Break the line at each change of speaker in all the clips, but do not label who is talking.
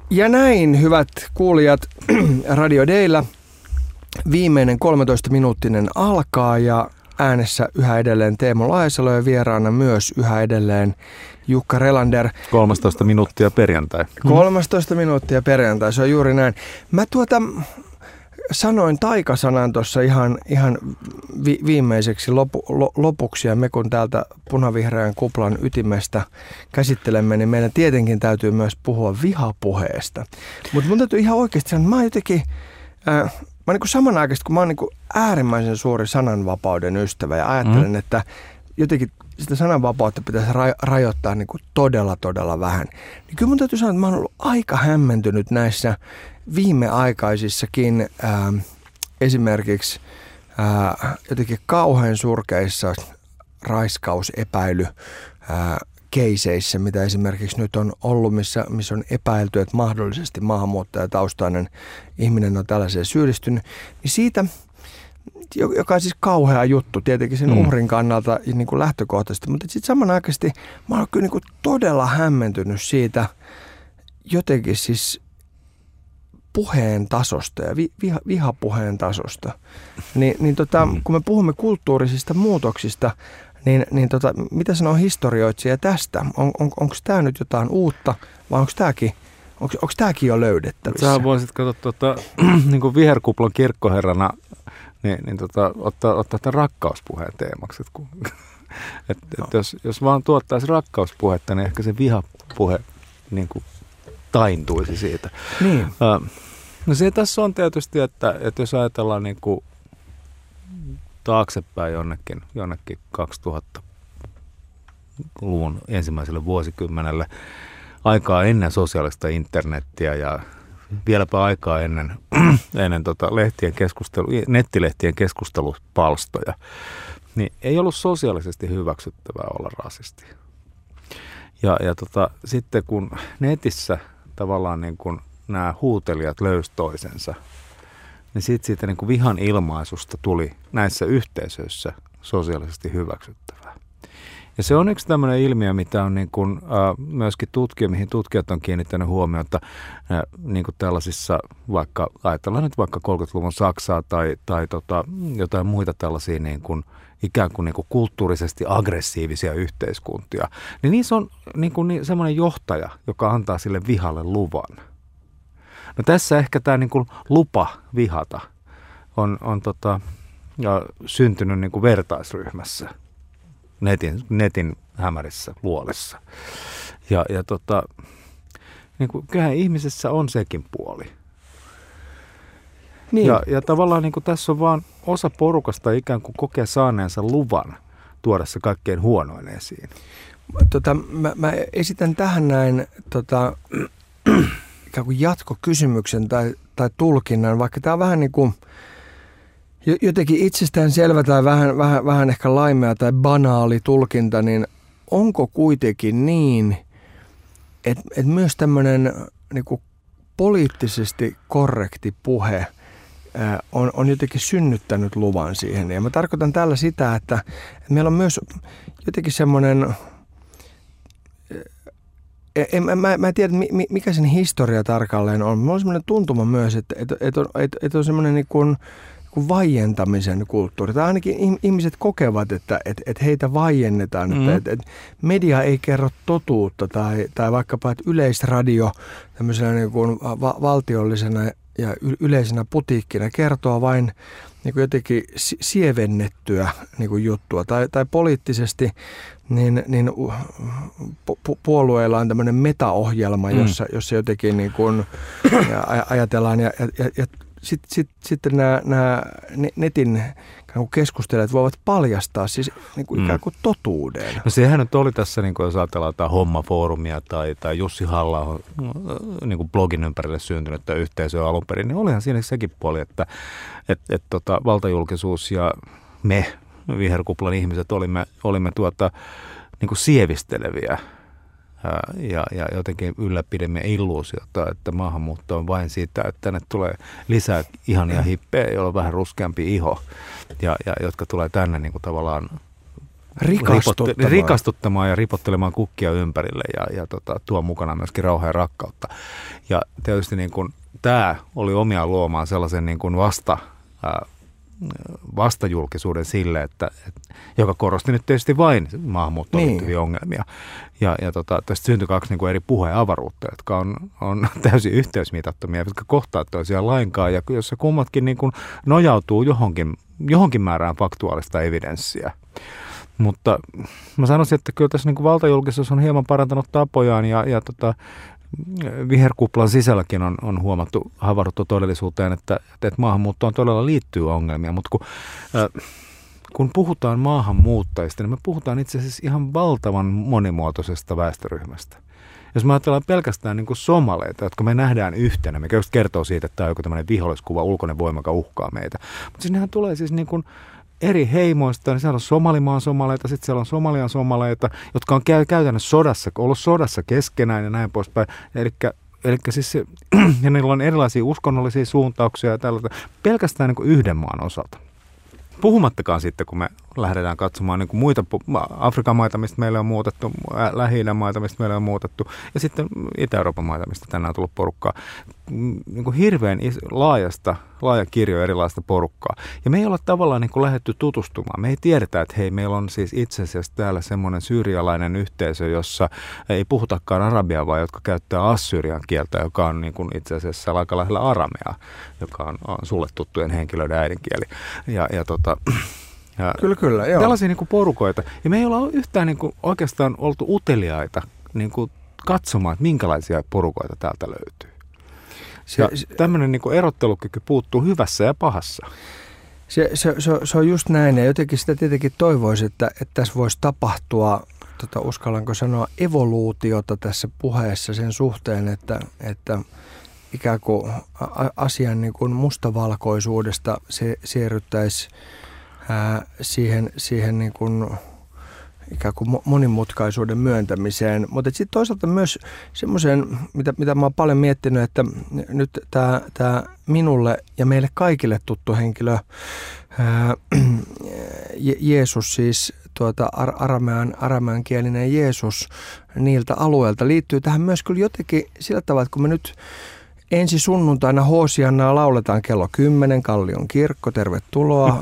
Ja näin, hyvät kuulijat, Radio Daylla viimeinen 13-minuuttinen alkaa ja äänessä yhä edelleen Teemu Laajasalo ja vieraana myös yhä edelleen Jukka Relander.
13 minuuttia perjantai.
13 minuuttia perjantai, se on juuri näin. Mä sanoin taikasanan tuossa ihan viimeiseksi lopuksi, ja me kun täältä punavihreän kuplan ytimestä käsittelemme, niin meidän tietenkin täytyy myös puhua vihapuheesta. Mutta mun täytyy ihan oikeasti sanoa, että mä jotenkin, mä niin kuin samanaikaisesti, kun mä oon niin kuin äärimmäisen suuri sananvapauden ystävä ja ajattelen, että jotenkin sitä sananvapautta pitäisi rajoittaa niin kuin todella vähän, niin kyllä mun täytyy sanoa, että mä oon ollut aika hämmentynyt näissä viimeaikaisissakin esimerkiksi jotenkin kauhean surkeissa raiskausepäily keiseissä, mitä esimerkiksi nyt on ollut, missä on epäilty, että mahdollisesti maahanmuuttajataustainen ihminen on tällaiseen syyllistynyt, niin siitä, joka on siis kauhea juttu tietenkin sen uhrin kannalta niin kuin lähtökohtaisesti, mutta sitten samanaikaisesti mä oon kyllä niin kuin todella hämmentynyt siitä jotenkin siis puheen tasosta ja vihapuheen tasosta. Kun me puhumme kulttuurisista muutoksista, niin mitä sanoo historioitsija tästä? Onko tämä nyt jotain uutta vai onko tämäkin jo löydettävissä?
Sä voisit katsoa niin kuin viherkuplan kirkkoherrana ottaa tämän rakkauspuheen teemaksi. Jos vaan tuottaisi rakkauspuhetta, niin ehkä se vihapuhe niin kuin taintuisi siitä.
Niin.
No se tässä on tietysti, että jos ajatellaan niin kuin taaksepäin jonnekin 2000-luvun ensimmäiselle vuosikymmenelle, aikaa ennen sosiaalista internettiä ja vieläpä aikaa ennen nettilehtien keskustelupalstoja, niin ei ollut sosiaalisesti hyväksyttävää olla rasisti. Ja sitten kun netissä tavallaan niin kuin nämä huutelijat löysi toisensa, niin siitä niin kuin vihan ilmaisusta tuli näissä yhteisöissä sosiaalisesti hyväksyttävää. Ja se on yksi tämmöinen ilmiö, mitä on niin kuin, myöskin mihin tutkijat on kiinnittänyt huomiota niin kuin tällaisissa, vaikka ajatellaan nyt vaikka 30-luvun Saksaa tai jotain muita tällaisia niin kuin, ikään kuin kulttuurisesti aggressiivisia yhteiskuntia, niin niissä on niin kuin semmoinen johtaja, joka antaa sille vihalle luvan. No tässä ehkä tämä niin kuin lupa vihata on syntynyt niin kuin vertaisryhmässä, netin hämärissä luolessa. Ja niin kuin, kyllähän ihmisessä on sekin puoli.
Niin.
Ja tavallaan niin kuin tässä on vaan osa porukasta ikään kuin kokee saaneensa luvan tuoda se kaikkein huonoin esiin.
Mä esitän tähän näin ikään kuin jatkokysymyksen tai tulkinnan, vaikka tämä on vähän niin kuin jotenkin itsestäänselvä tai vähän ehkä laimea tai banaali tulkinta, niin onko kuitenkin niin, että myös tämmöinen niin kuin poliittisesti korrekti puhe on jotenkin synnyttänyt luvan siihen. Ja mä tarkoitan tällä sitä, että meillä on myös jotenkin semmoinen, mä en tiedä mikä sen historia tarkalleen on. Mulla on semmoinen tuntuma myös, että on semmoinen niin kuin vaientamisen kulttuuri. Tai ainakin ihmiset kokevat, että heitä vaiennetaan, että media ei kerro totuutta tai vaikkapa, että Yleisradio tämmöisenä niin kuin valtiollisena ja yleisenä putiikkina kertoo vain niin kuin jotenkin sievennettyä niin kuin juttua. Tai poliittisesti niin puolueilla on tämmöinen metaohjelma, jossa jotenkin niin kuin ajatellaan ja sitten nämä netin keskustelijat voivat paljastaa siis niin kuin ikään kuin totuuden.
No sehän nyt oli tässä, niin kuin jos ajatellaan jotain Hommafoorumia tai Jussi Halla-ahon niin kuin blogin ympärille syntynyttä yhteisöä alun perin, niin olihan siinä sekin puoli, että valtajulkisuus ja me viherkuplan ihmiset olimme niin kuin sievisteleviä ja jotenkin ylläpidemme illuusiota, että maahanmuutto on vain siitä, että tänne tulee lisää ihania hippejä, joilla on vähän ruskeampi iho ja jotka tulee tänne niin kuin tavallaan rikastuttamaan ja ripottelemaan kukkia ympärille ja tuo mukana myöskin rauhaa ja rakkautta. Ja tietysti niin kuin, tämä oli omiaan luomaan sellaisen niin kuin vastajulkisuuden sille, joka korosti nyt tietysti vain maahanmuuttoon liittyviä ongelmia. Ja tästä syntyi kaksi niin kuin eri puheavaruutta, jotka on täysin yhteysmitattomia, jotka kohtaa toisiaan lainkaan, ja jossa kummatkin niin kuin nojautuu johonkin määrään faktuaalista evidenssiä. Mutta mä sanoisin, että kyllä tässä niin kuin valtajulkisuus on hieman parantanut tapojaan, ja viherkuplan sisälläkin on huomattu, havahduttu todellisuuteen, että maahanmuuttoon todella liittyy ongelmia, mutta kun puhutaan maahanmuuttajista, niin me puhutaan itse asiassa ihan valtavan monimuotoisesta väestöryhmästä. Jos me ajatellaan pelkästään niin kuin somaleita, jotka me nähdään yhtenä, mikä just kertoo siitä, että tämä on joku tämmöinen viholliskuva, ulkoinen voima, joka uhkaa meitä. Mutta siis nehän tulee siis niin kuin eri heimoista, niin siellä on Somalimaan somaleita, sitten siellä on Somalian somaleita, jotka on käytännössä sodassa, ollut sodassa keskenään ja näin poispäin. Eli siis ja niillä on erilaisia uskonnollisia suuntauksia ja tällaista, pelkästään niin kuin yhden maan osalta. Puhumattakaan sitten, kun me lähdetään katsomaan niin kuin muita Afrikan maita, mistä meillä on muutettu, Lähi-idän maita, mistä meillä on muutettu, ja sitten Itä-Euroopan maita, mistä tänään on tullut porukkaa. Niin kuin hirveän laaja kirjo erilaista porukkaa. Ja me ei olla tavallaan niin kuin lähdetty tutustumaan. Me ei tiedetä, että hei, meillä on siis itse asiassa täällä semmoinen syyrialainen yhteisö, jossa ei puhutakaan arabiaa, vaan jotka käyttää assyrian kieltä, joka on niin kuin itse asiassa aika lähellä arameaa, joka on sulle tuttujen henkilöiden äidinkieli.
Kyllä, joo.
Tällaisia niin kuin porukoita. Ja me ei olla yhtään niin kuin oikeastaan oltu uteliaita niin kuin katsomaan, että minkälaisia porukoita täältä löytyy. Tämmöinen niin kuin erottelukyky puuttuu hyvässä ja pahassa.
Se on just näin, ja jotenkin sitä tietenkin toivoisi, että tässä voisi tapahtua, uskallanko sanoa, evoluutiota tässä puheessa sen suhteen, että ikään kuin asian niin kuin mustavalkoisuudesta se siirryttäisiin siihen niin kuin ikään kuin monimutkaisuuden myöntämiseen. Mutta sitten toisaalta myös semmoisen, mitä mä oon paljon miettinyt, että nyt tämä minulle ja meille kaikille tuttu henkilö, Jeesus siis, aramean kielinen Jeesus niiltä alueilta liittyy tähän myös kyllä jotenkin sillä tavalla, että kun me nyt ensi sunnuntaina Hoosiannaa lauletaan kello 10, Kallion kirkko, tervetuloa,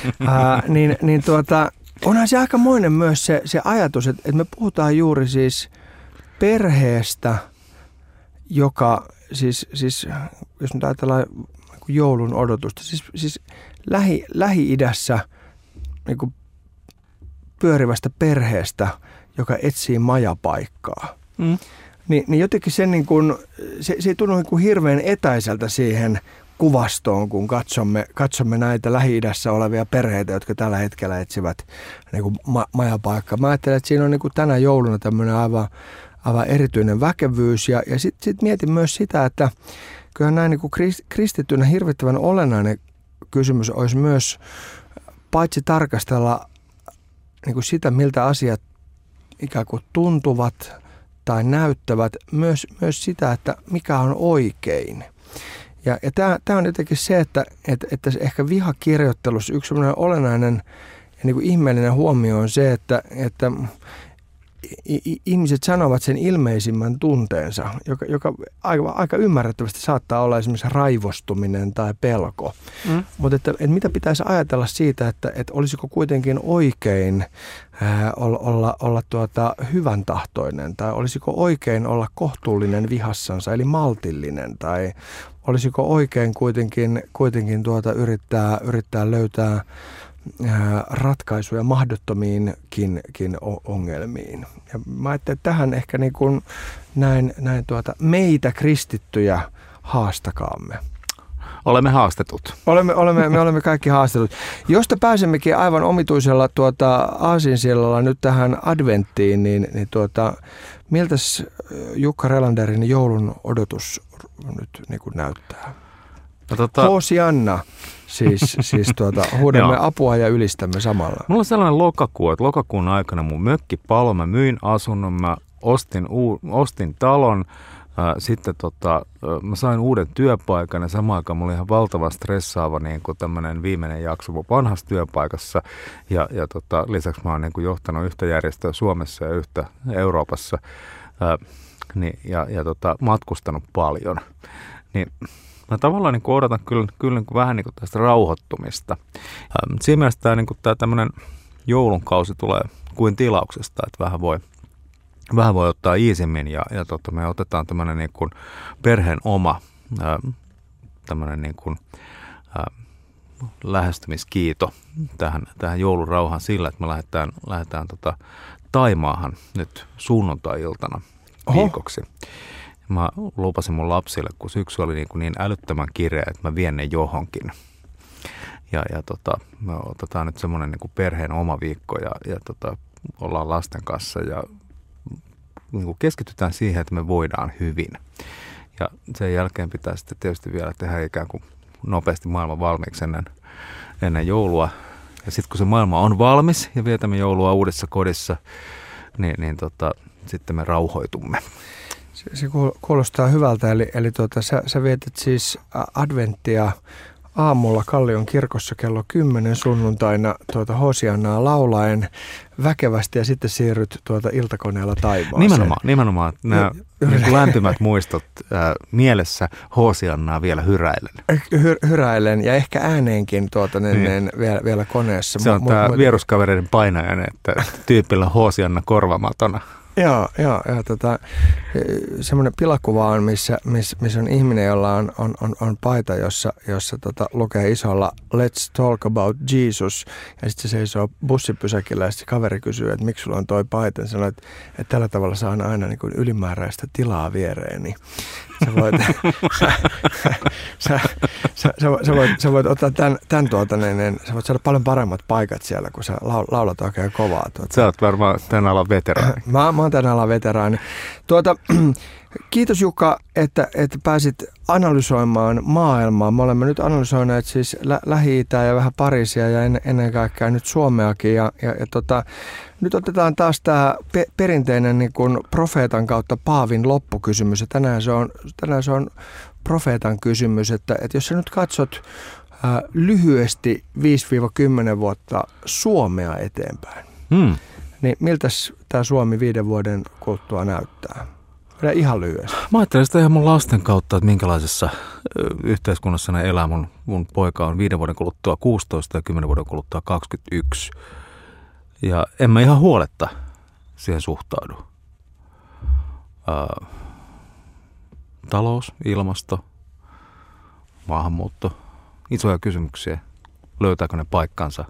onhan se aikamoinen myös se ajatus, että me puhutaan juuri siis perheestä, joka siis jos nyt ajatellaan joulun odotusta, siis Lähi-idässä niin kuin pyörivästä perheestä, joka etsii majapaikkaa. Niin jotenkin se, niin kuin, se ei tunnu niin kuin hirveän etäiseltä siihen kuvastoon, kun katsomme näitä Lähi-idässä olevia perheitä, jotka tällä hetkellä etsivät niin kuin majapaikkaa. Mä ajattelen, että siinä on niin kuin tänä jouluna tämmöinen aivan erityinen väkevyys. Ja sitten mietin myös sitä, että kyllä näin niin kuin kristittynä hirvittävän olennainen kysymys olisi myös paitsi tarkastella niin kuin sitä, miltä asiat ikään kuin tuntuvat tai näyttävät, myös sitä, että mikä on oikein. Ja tämä on jotenkin se, että ehkä vihakirjoittelussa yksi sellainen olennainen ja niin kuin ihmeellinen huomio on se, että ihmiset sanovat sen ilmeisimmän tunteensa, joka aika ymmärrettävästi saattaa olla esimerkiksi raivostuminen tai pelko. Mutta että mitä pitäisi ajatella siitä, että olisiko kuitenkin oikein olla hyvän tahtoinen, tai olisiko oikein olla kohtuullinen vihassansa, eli maltillinen, tai olisiko oikein kuitenkin yrittää löytää ratkaisuja mahdottomiinkin ongelmiin. Ja mä ajattelin, että tähän ehkä niin kuin näin meitä kristittyjä haastakaamme.
Olemme haastetut.
Me olemme kaikki haastetut. Josta pääsemmekin aivan omituisella aasinsilalla nyt tähän adventtiin, niin miltäs Jukka Relanderin joulun odotus nyt niin kuin näyttää? Hoosianna. Siis huudamme apua ja ylistämme samalla.
Mulla on sellainen lokakuu, että lokakuun aikana mun mökki paloi, mä myin asunnon, mä ostin talon, Sitten mä sain uuden työpaikan ja samaan aikaan mulla oli ihan valtavan stressaava niin kuin tämmöinen viimeinen jakso mun vanhassa työpaikassa. Ja lisäksi mä oon niin kuin johtanut yhtä järjestöä Suomessa ja yhtä Euroopassa ja matkustanut paljon. Niin mä tavallaan niin kuin odotan kyllä niin kuin vähän niin kuin tästä rauhoittumista. Siinä mielessä tämä niin kuin tämmöinen joulunkausi tulee kuin tilauksesta, että vähän voi ottaa iisimmin ja me otetaan tämmöinen niin kuin perheen oma tämmöinen niin kuin lähestymiskiito tähän joulurauhaan sillä, että me lähdetään Taimaahan nyt sunnuntai-iltana viikoksi. Mä lupasin mun lapsille, kun syksy oli niin älyttömän kireä, että mä vien ne johonkin. Ja me otetaan nyt semmoinen niin kuin perheen oma viikko ja ollaan lasten kanssa ja niin kuin keskitytään siihen, että me voidaan hyvin. Ja sen jälkeen pitää sitten tietysti vielä tehdä ikään kuin nopeasti maailman valmiiksi ennen joulua. Ja sitten kun se maailma on valmis ja vietämme joulua uudessa kodissa, niin sitten me rauhoitumme.
Se kuulostaa hyvältä, eli sä vietät siis adventtia aamulla Kallion kirkossa kello 10 sunnuntaina Hosiannaa laulaen väkevästi ja sitten siirryt iltakoneella taivaaseen.
Nimenomaan nämä niin lämpimät muistot mielessä Hosiannaa vielä hyräilen.
Hyräilen ja ehkä ääneenkin vielä koneessa.
Se on tämä vieruskavereiden painajainen, että tyypillä Hosianna korvamatona.
Joo, semmoinen pilakuva on, missä on ihminen, jolla on paita, jossa lukee isolla Let's talk about Jesus. Ja sitten se seisoo bussipysäkillä ja sitten kaveri kysyy, että miksi sulla on toi paita. Ja sanoo, että tällä tavalla saan aina niin kuin ylimääräistä tilaa viereeni. Sä voit ottaa sä voit saada paljon paremmat paikat siellä, kun sä laulat oikein kovaa.
Sä oot varmaan tämän alan veteraani.
Mä oon tämän alan veteraani. Kiitos Jukka, että pääsit analysoimaan maailmaa. Me olemme nyt analysoineet siis Lähi-Itää ja vähän Pariisia ja ennen kaikkea nyt Suomeakin. Nyt otetaan taas tämä perinteinen niin kuin profeetan kautta Paavin loppukysymys. Ja tänään se on profeetan kysymys, että jos sä nyt katsot lyhyesti 5-10 vuotta Suomea eteenpäin, niin miltä tämä Suomi 5 vuoden kuluttua näyttää? Ihan lyhyesti.
Mä ajattelen sitä ihan mun lasten kautta, että minkälaisessa yhteiskunnassa ne elää. Mun poika on 5 vuoden kuluttua 16 ja 10 vuoden kuluttua 21. Ja en mä ihan huoletta siihen suhtaudu. Talous, ilmasto, maahanmuutto, isoja kysymyksiä. Löytääkö ne paikkansa?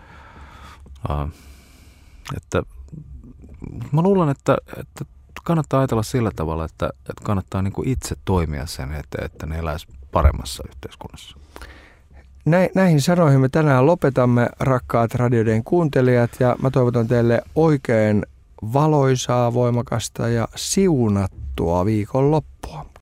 Mä luulen, että kannattaa ajatella sillä tavalla, että kannattaa niin kuin itse toimia sen eteen, että ne eläisi paremmassa yhteiskunnassa.
Näihin sanoihin me tänään lopetamme, rakkaat radioiden kuuntelijat, ja mä toivotan teille oikein valoisaa, voimakasta ja siunattua viikonloppua.